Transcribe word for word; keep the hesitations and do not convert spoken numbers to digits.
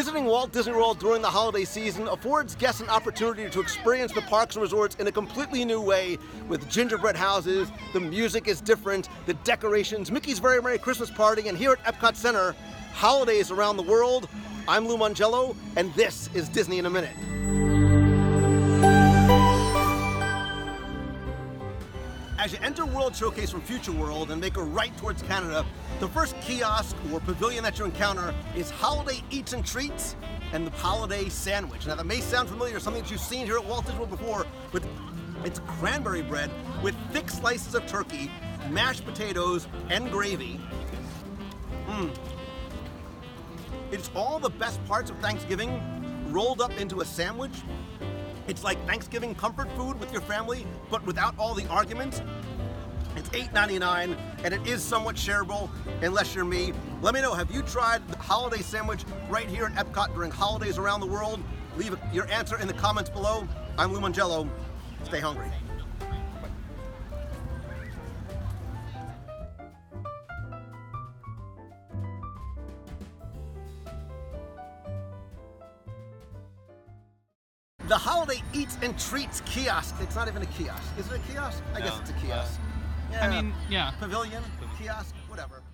Visiting Walt Disney World during the holiday season affords guests an opportunity to experience the parks and resorts in a completely new way with gingerbread houses, the music is different, the decorations, Mickey's Very Merry Christmas Party, and here at Epcot Center, holidays around the world. I'm Lou Mongello, and this is Disney in a Minute. As you enter World Showcase from Future World and make a right towards Canada, the first kiosk or pavilion that you encounter is Holiday Eats and Treats and the Holiday Sandwich. Now that may sound familiar, something that you've seen here at Walt Disney World before, with it's cranberry bread with thick slices of turkey, mashed potatoes, and gravy. Mmm. It's all the best parts of Thanksgiving rolled up into a sandwich. It's like Thanksgiving comfort food with your family, but without all the arguments. It's eight ninety-nine, and it is somewhat shareable, unless you're me. Let me know, have you tried the holiday sandwich right here at Epcot during holidays around the world? Leave your answer in the comments below. I'm Lou Mongello. Stay hungry. The Holiday Eats and Treats kiosk. It's not even a kiosk. Is it a kiosk? I No, guess it's a kiosk. uh, Yeah. I mean, yeah. Pavilion, kiosk, whatever.